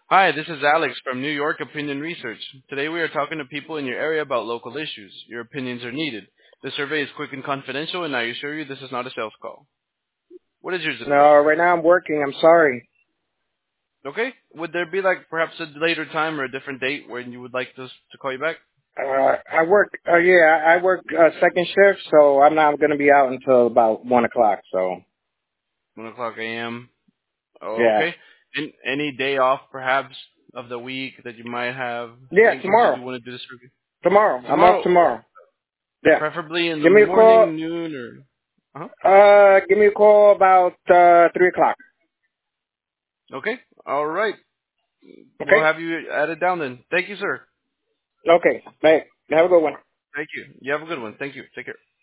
Hi, this is Alex from New York Opinion Research. Today we are talking to people in your area about local issues. Your opinions are needed. The survey is quick and confidential, and I assure you this is not a sales call. What is your zip code, No, sir? right now I'm working. I'm sorry. Okay. Would there be perhaps a later time or a different date when you would like us to call you back? I work. Yeah, I work second shift, so I'm not going to be out until about 1 o'clock. So 1 o'clock a.m. yeah, Okay. And any day off, perhaps, of the week that you might have yeah, in case you tomorrow. do want to do this survey? Tomorrow. I'm off Tomorrow, tomorrow. Yeah. preferably in the Give me a call. morning, noon, or... Uh-huh. Give me a call about 3 o'clock. Okay. All right. We'll Okay. have you added down then. Thank you, sir. Okay. Hey, have a good one. Thank you. You have a good one. Thank you. Take care.